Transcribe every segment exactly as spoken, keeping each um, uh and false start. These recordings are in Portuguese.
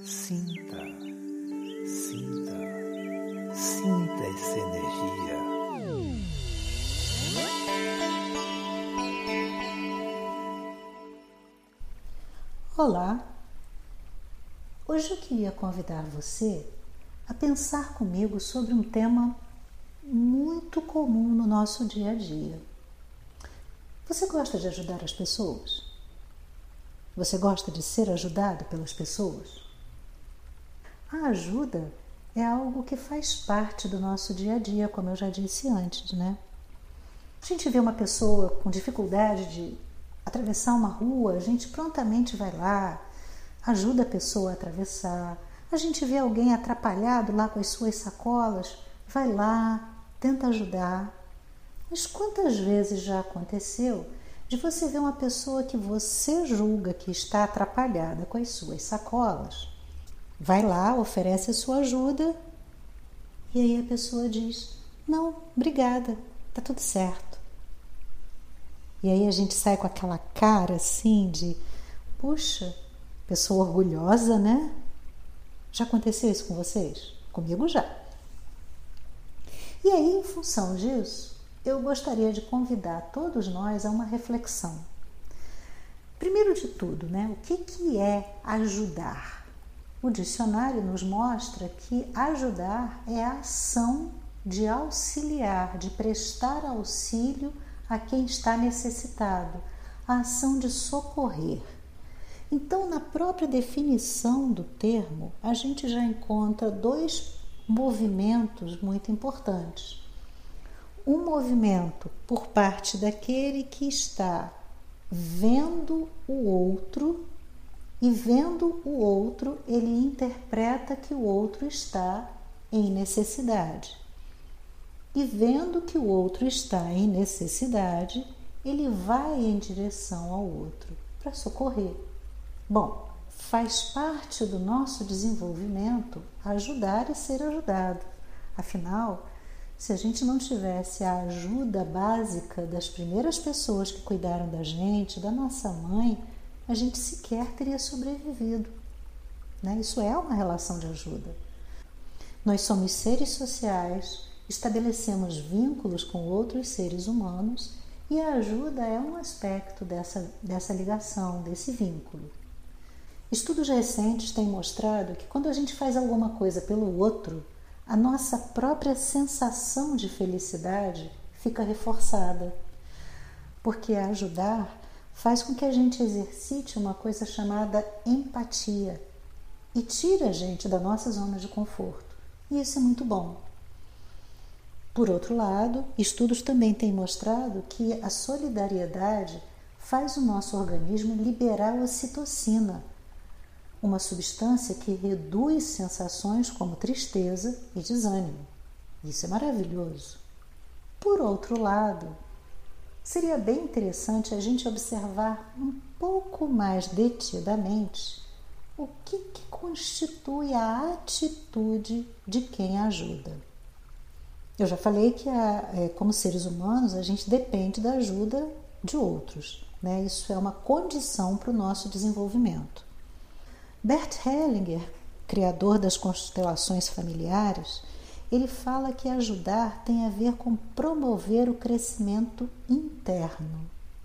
Sinta, sinta, sinta essa energia. Olá! Hoje eu queria convidar você a pensar comigo sobre um tema muito comum no nosso dia a dia. Você gosta de ajudar as pessoas? Você gosta de ser ajudado pelas pessoas? A ajuda é algo que faz parte do nosso dia a dia, como eu já disse antes, né? A gente vê uma pessoa com dificuldade de atravessar uma rua, a gente prontamente vai lá, ajuda a pessoa a atravessar. A gente vê alguém atrapalhado lá com as suas sacolas, vai lá, tenta ajudar. Mas quantas vezes já aconteceu de você ver uma pessoa que você julga que está atrapalhada com as suas sacolas? Vai lá, oferece a sua ajuda e aí a pessoa diz: não, obrigada, tá tudo certo. E aí a gente sai com aquela cara assim de, puxa, pessoa orgulhosa, né? Já aconteceu isso com vocês? Comigo já. E aí, em função disso, eu gostaria de convidar todos nós a uma reflexão. Primeiro de tudo, né? O que que é ajudar? O dicionário nos mostra que ajudar é a ação de auxiliar, de prestar auxílio a quem está necessitado, a ação de socorrer. Então, na própria definição do termo, a gente já encontra dois movimentos muito importantes. Um movimento por parte daquele que está vendo o outro, e vendo o outro, ele interpreta que o outro está em necessidade. E vendo que o outro está em necessidade, ele vai em direção ao outro para socorrer. Bom, faz parte do nosso desenvolvimento ajudar e ser ajudado. Afinal, se a gente não tivesse a ajuda básica das primeiras pessoas que cuidaram da gente, da nossa mãe, a gente sequer teria sobrevivido, né? Isso é uma relação de ajuda. Nós somos seres sociais, estabelecemos vínculos com outros seres humanos e a ajuda é um aspecto dessa, dessa ligação, desse vínculo. Estudos recentes têm mostrado que quando a gente faz alguma coisa pelo outro, a nossa própria sensação de felicidade fica reforçada, porque ajudar faz com que a gente exercite uma coisa chamada empatia e tira a gente da nossa zona de conforto. E isso é muito bom. Por outro lado, estudos também têm mostrado que a solidariedade faz o nosso organismo liberar ocitocina, uma substância que reduz sensações como tristeza e desânimo. Isso é maravilhoso. Por outro lado, seria bem interessante a gente observar um pouco mais detidamente o que, que constitui a atitude de quem ajuda. Eu já falei que, a, é, como seres humanos, a gente depende da ajuda de outros, né? Isso é uma condição para o nosso desenvolvimento. Bert Hellinger, criador das constelações familiares, ele fala que ajudar tem a ver com promover o crescimento interno.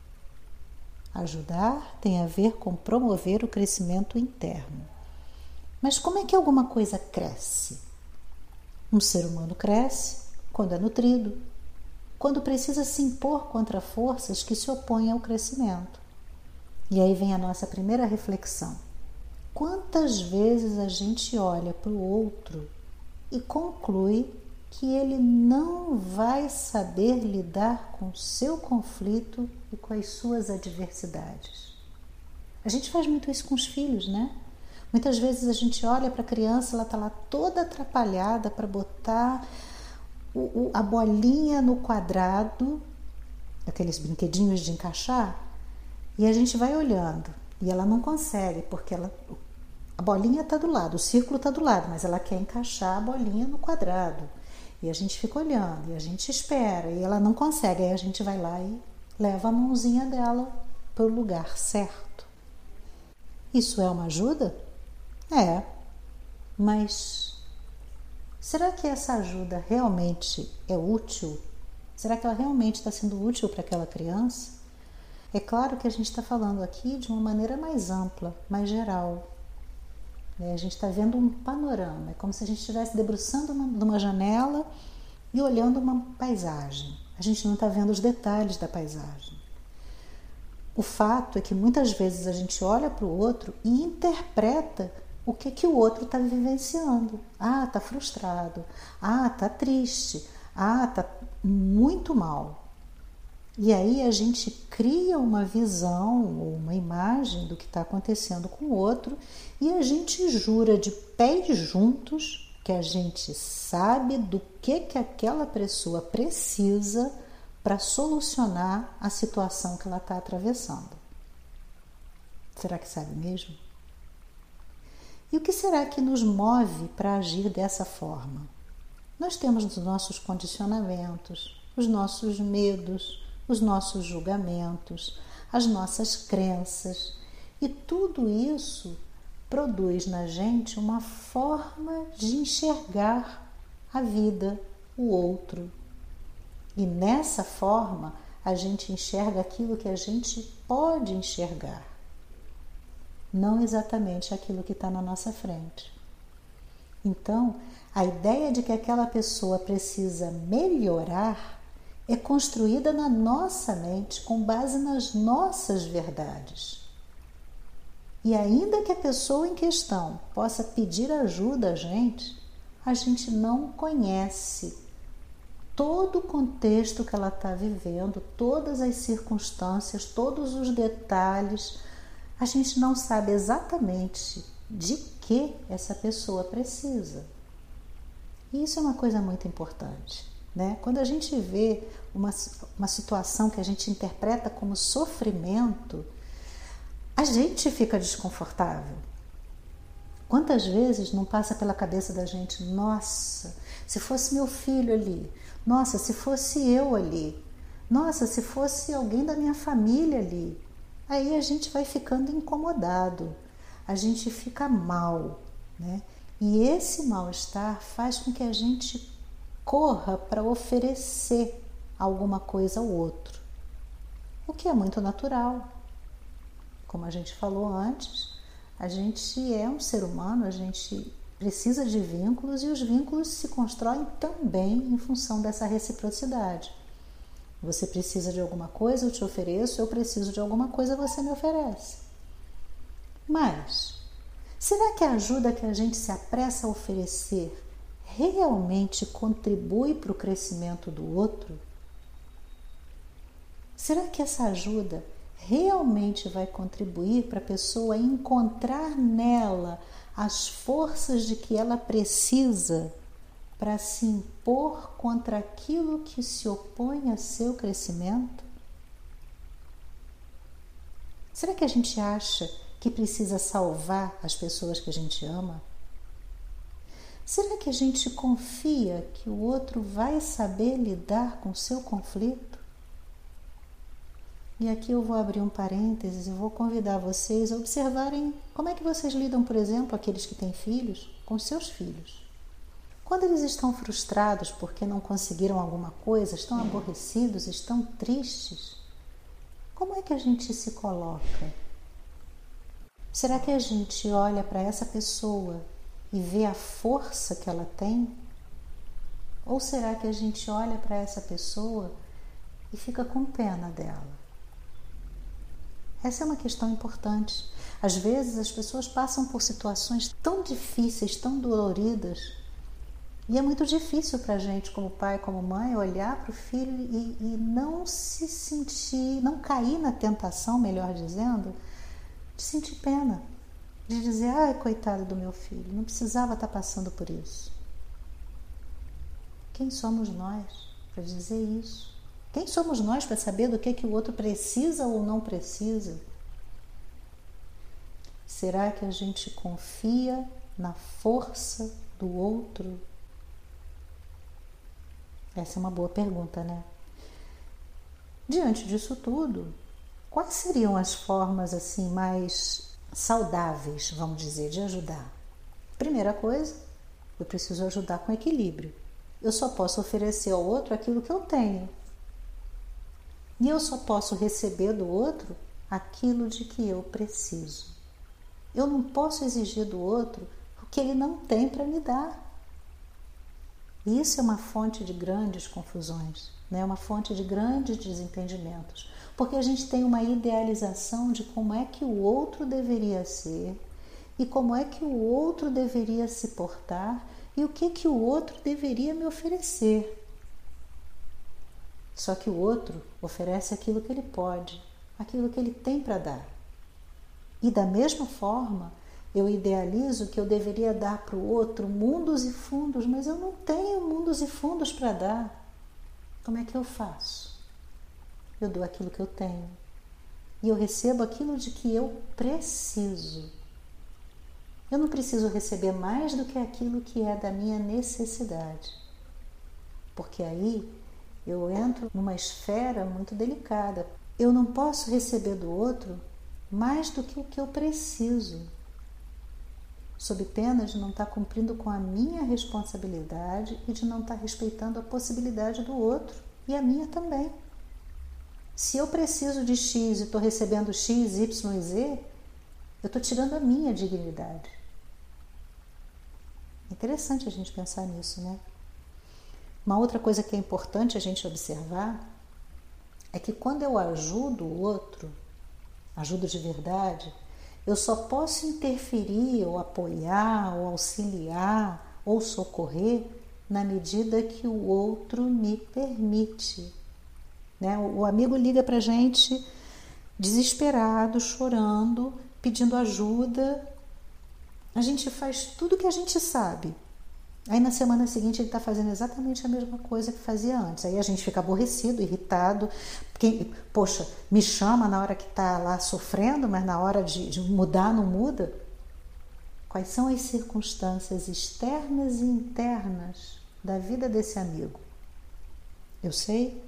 Ajudar tem a ver com promover o crescimento interno. Mas como é que alguma coisa cresce? Um ser humano cresce quando é nutrido, quando precisa se impor contra forças que se opõem ao crescimento. E aí vem a nossa primeira reflexão. Quantas vezes a gente olha para o outro e conclui que ele não vai saber lidar com o seu conflito e com as suas adversidades? A gente faz muito isso com os filhos, né? Muitas vezes a gente olha para a criança, ela está lá toda atrapalhada para botar o, o, a bolinha no quadrado, aqueles brinquedinhos de encaixar, e a gente vai olhando e ela não consegue, porque ela, a bolinha está do lado, o círculo está do lado, mas ela quer encaixar a bolinha no quadrado. E a gente fica olhando, e a gente espera, e ela não consegue. Aí a gente vai lá e leva a mãozinha dela para o lugar certo. Isso é uma ajuda? É, Mas será que essa ajuda realmente é útil? Será que ela realmente está sendo útil para aquela criança? É claro que a gente está falando aqui de uma maneira mais ampla, mais geral. A gente está vendo um panorama, é como se a gente estivesse debruçando numa janela e olhando uma paisagem. A gente não está vendo os detalhes da paisagem. O fato é que muitas vezes a gente olha para o outro e interpreta o que, que o outro está vivenciando. Ah, está frustrado. Ah, está triste. Ah, está muito mal. E aí a gente cria uma visão ou uma imagem do que está acontecendo com o outro e a gente jura de pés juntos que a gente sabe do que, que aquela pessoa precisa para solucionar a situação que ela está atravessando. Será que sabe mesmo? E o que será que nos move para agir dessa forma? Nós temos os nossos condicionamentos, os nossos medos, os nossos julgamentos, as nossas crenças, e tudo isso produz na gente uma forma de enxergar a vida, o outro. E nessa forma a gente enxerga aquilo que a gente pode enxergar, não exatamente aquilo que está na nossa frente. Então, a ideia de que aquela pessoa precisa melhorar é construída na nossa mente com base nas nossas verdades. E ainda que a pessoa em questão possa pedir ajuda a gente, a gente não conhece todo o contexto que ela está vivendo, todas as circunstâncias, todos os detalhes. A gente não sabe exatamente de que essa pessoa precisa. E isso é uma coisa muito importante. Né? Quando a gente vê uma, uma situação que a gente interpreta como sofrimento, a gente fica desconfortável. Quantas vezes não passa pela cabeça da gente, nossa, se fosse meu filho ali, nossa, se fosse eu ali, nossa, se fosse alguém da minha família ali. Aí a gente vai ficando incomodado, a gente fica mal, né? E esse mal-estar faz com que a gente corra para oferecer alguma coisa ao outro, o que é muito natural. Como a gente falou antes, a gente é um ser humano, a gente precisa de vínculos e os vínculos se constroem também em função dessa reciprocidade. Você precisa de alguma coisa, eu te ofereço, eu preciso de alguma coisa, você me oferece. Mas, será que a ajuda que a gente se apressa a oferecer realmente contribui para o crescimento do outro? Será que essa ajuda realmente vai contribuir para a pessoa encontrar nela as forças de que ela precisa para se impor contra aquilo que se opõe a seu crescimento? Será que a gente acha que precisa salvar as pessoas que a gente ama? Será que a gente confia que o outro vai saber lidar com o seu conflito? E aqui eu vou abrir um parênteses e vou convidar vocês a observarem como é que vocês lidam, por exemplo, aqueles que têm filhos, com seus filhos. Quando eles estão frustrados porque não conseguiram alguma coisa, estão aborrecidos, estão tristes, como é que a gente se coloca? Será que a gente olha para essa pessoa e vê a força que ela tem? Ou será que a gente olha para essa pessoa e fica com pena dela? Essa é uma questão importante. Às vezes as pessoas passam por situações tão difíceis, tão doloridas, e é muito difícil para a gente, como pai, como mãe, olhar para o filho e, e não se sentir, não cair na tentação, melhor dizendo, de sentir pena, de dizer, ai, coitado do meu filho, não precisava estar passando por isso. Quem somos nós para dizer isso? Quem somos nós para saber do que, que o outro precisa ou não precisa? Será que a gente confia na força do outro? Essa é uma boa pergunta, né? Diante disso tudo, quais seriam as formas assim mais saudáveis, vamos dizer, de ajudar? Primeira coisa, eu preciso ajudar com equilíbrio. Eu só posso oferecer ao outro aquilo que eu tenho. E eu só posso receber do outro aquilo de que eu preciso. Eu não posso exigir do outro o que ele não tem para me dar. E isso é uma fonte de grandes confusões, né? Uma fonte de grandes desentendimentos. Porque a gente tem uma idealização de como é que o outro deveria ser e como é que o outro deveria se portar e o que que o outro deveria me oferecer. Só que o outro oferece aquilo que ele pode, aquilo que ele tem para dar. E da mesma forma, eu idealizo que eu deveria dar para o outro mundos e fundos, mas eu não tenho mundos e fundos para dar. Como é que eu faço? Eu dou aquilo que eu tenho. E eu recebo aquilo de que eu preciso. Eu não preciso receber mais do que aquilo que é da minha necessidade. Porque aí eu entro numa esfera muito delicada. Eu não posso receber do outro mais do que o que eu preciso, sob pena de não estar cumprindo com a minha responsabilidade e de não estar respeitando a possibilidade do outro e a minha também. Se eu preciso de X e estou recebendo X, Y e Z, eu estou tirando a minha dignidade. É interessante a gente pensar nisso, né? Uma outra coisa que é importante a gente observar é que quando eu ajudo o outro, ajudo de verdade, eu só posso interferir ou apoiar ou auxiliar ou socorrer na medida que o outro me permite. Né? O amigo liga para a gente desesperado, chorando, pedindo ajuda. A gente faz tudo o que a gente sabe. Aí na semana seguinte ele está fazendo exatamente a mesma coisa que fazia antes. Aí a gente fica aborrecido, irritado. Porque, poxa, me chama na hora que está lá sofrendo, mas na hora de, de mudar não muda. Quais são as circunstâncias externas e internas da vida desse amigo? Eu sei?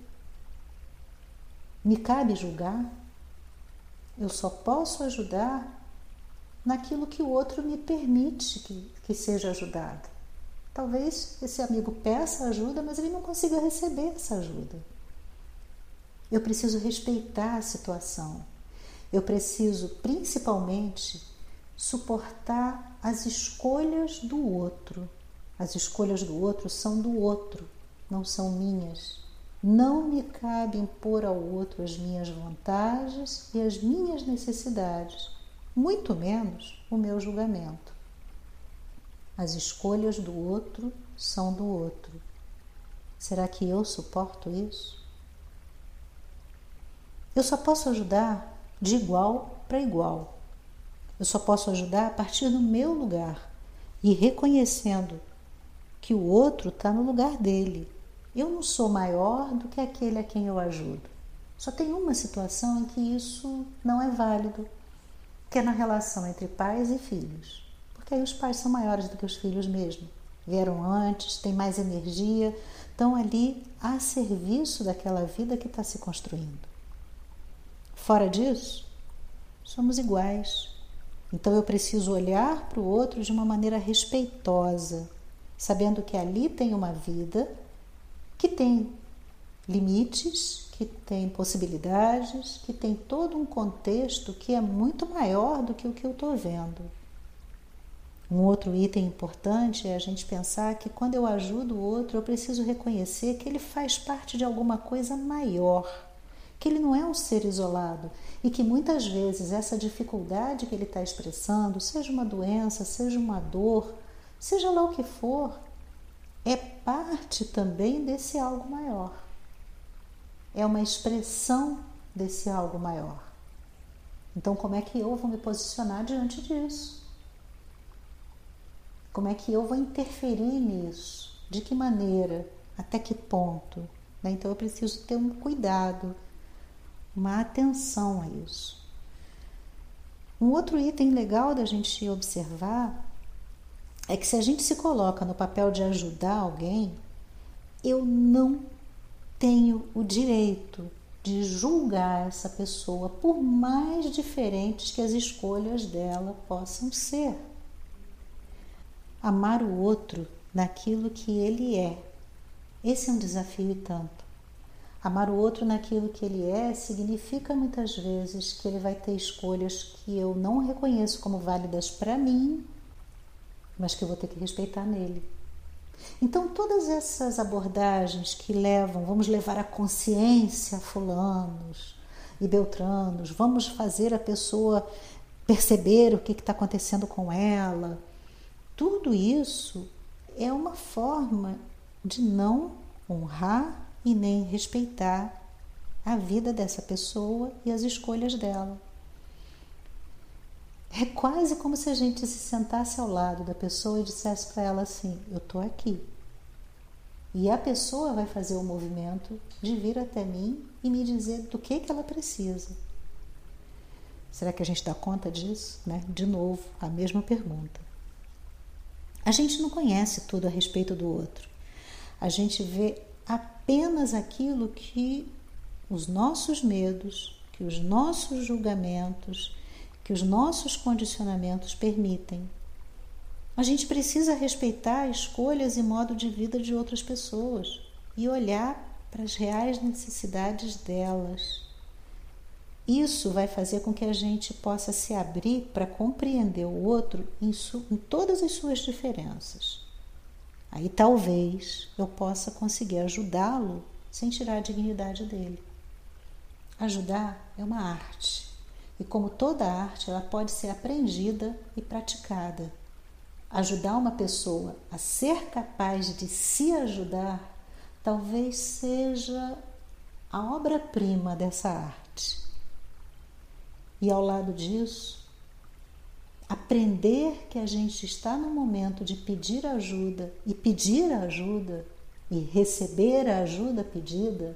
Me cabe julgar? Eu só posso ajudar naquilo que o outro me permite que, que seja ajudado. Talvez esse amigo peça ajuda, mas ele não consiga receber essa ajuda. Eu preciso respeitar a situação. Eu preciso, principalmente, suportar as escolhas do outro. As escolhas do outro são do outro, não são minhas. Não me cabe impor ao outro as minhas vantagens e as minhas necessidades, muito menos o meu julgamento. As escolhas do outro são do outro. Será que eu suporto isso? Eu só posso ajudar de igual para igual. Eu só posso ajudar a partir do meu lugar e reconhecendo que o outro está no lugar dele. Eu não sou maior do que aquele a quem eu ajudo. Só tem uma situação em que isso não é válido, que é na relação entre pais e filhos. Porque aí os pais são maiores do que os filhos mesmo. Vieram antes, têm mais energia, estão ali a serviço daquela vida que está se construindo. Fora disso, somos iguais. Então eu preciso olhar para o outro de uma maneira respeitosa, sabendo que ali tem uma vida que tem limites, que tem possibilidades, que tem todo um contexto que é muito maior do que o que eu estou vendo. Um outro item importante é a gente pensar que quando eu ajudo o outro, eu preciso reconhecer que ele faz parte de alguma coisa maior, que ele não é um ser isolado e que muitas vezes essa dificuldade que ele está expressando, seja uma doença, seja uma dor, seja lá o que for, é parte também desse algo maior. É uma expressão desse algo maior. Então, como é que eu vou me posicionar diante disso? Como é que eu vou interferir nisso? De que maneira? Até que ponto? Então, eu preciso ter um cuidado, uma atenção a isso. Um outro item legal da gente observar é que se a gente se coloca no papel de ajudar alguém, eu não tenho o direito de julgar essa pessoa, por mais diferentes que as escolhas dela possam ser. amar o outro naquilo que ele é. Esse é um desafio e tanto. Amar o outro naquilo que ele é significa muitas vezes que ele vai ter escolhas que eu não reconheço como válidas para mim, mas que eu vou ter que respeitar nele. Então, todas essas abordagens que levam, vamos levar a consciência a fulanos e beltranos, vamos fazer a pessoa perceber o que está acontecendo com ela, tudo isso é uma forma de não honrar e nem respeitar a vida dessa pessoa e as escolhas dela. É quase como se a gente se sentasse ao lado da pessoa e dissesse para ela assim: eu estou aqui. E a pessoa vai fazer o movimento de vir até mim e me dizer do que, que ela precisa. Será que a gente dá conta disso? Né? De novo, a mesma pergunta. A gente não conhece tudo a respeito do outro. A gente vê apenas aquilo que os nossos medos, que os nossos julgamentos, que os nossos condicionamentos permitem. A gente precisa respeitar escolhas e modo de vida de outras pessoas e olhar para as reais necessidades delas. Isso vai fazer com que a gente possa se abrir para compreender o outro em, su- em todas as suas diferenças. Aí talvez eu possa conseguir ajudá-lo sem tirar a dignidade dele. Ajudar é uma arte. E como toda arte, ela pode ser aprendida e praticada. Ajudar uma pessoa a ser capaz de se ajudar talvez seja a obra-prima dessa arte. E ao lado disso, aprender que a gente está no momento de pedir ajuda e pedir ajuda e receber a ajuda pedida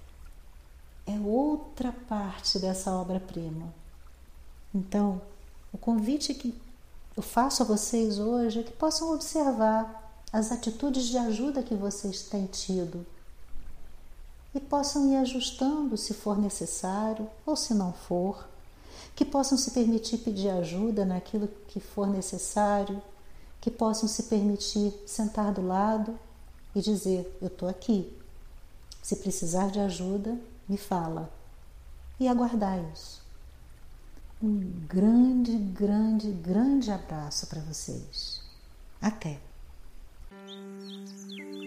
é outra parte dessa obra-prima. Então, o convite que eu faço a vocês hoje é que possam observar as atitudes de ajuda que vocês têm tido e possam ir ajustando se for necessário ou se não for, que possam se permitir pedir ajuda naquilo que for necessário, que possam se permitir sentar do lado e dizer: eu estou aqui, se precisar de ajuda, me fala, e aguardar isso. Um grande, grande, grande abraço para vocês. Até!